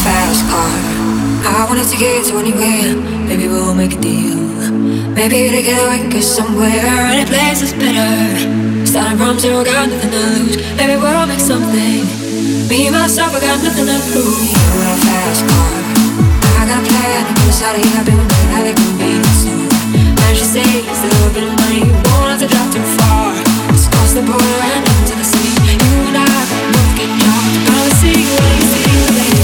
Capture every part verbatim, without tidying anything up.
fast car. I wanted to get to anywhere. Maybe we'll make a deal. Maybe together we can go somewhere. Any place is better. Starting from zero, got nothing to lose. Maybe we'll make something. Me, myself, I got nothing to prove. You got a fast car. I got a plan to get us out of here. I've been waiting how they can be soon. And she says a little bit of money. You won't have to drive too far. Just cross the border and into the sea. You and I both get dropped. Gonna see what you see, baby.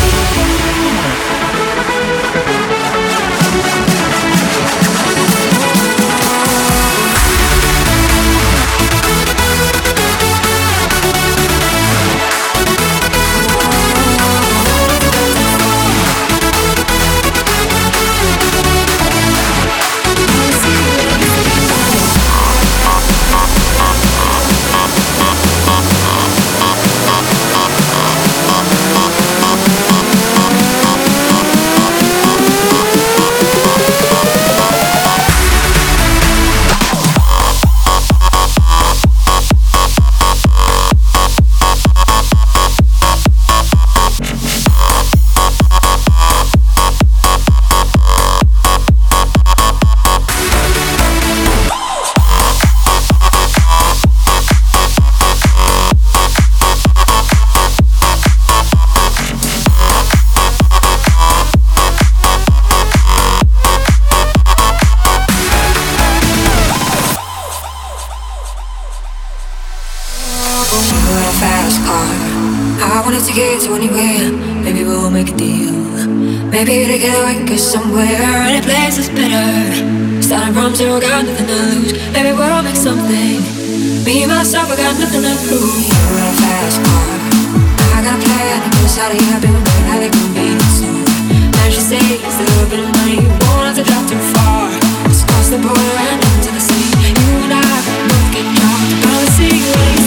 To get to anywhere, maybe we'll make a deal. Maybe together we can go somewhere. Any place is better. Starting from zero, got nothing to lose. Maybe we'll make something. Me, myself, I got nothing to prove. You got a fast car. I got a plan to get us out of here. I've been waiting how they can be soon. And she says a little bit of money. You won't have to drive too far. Just cross the border and into the sea. You and I both get dropped. Gonna see what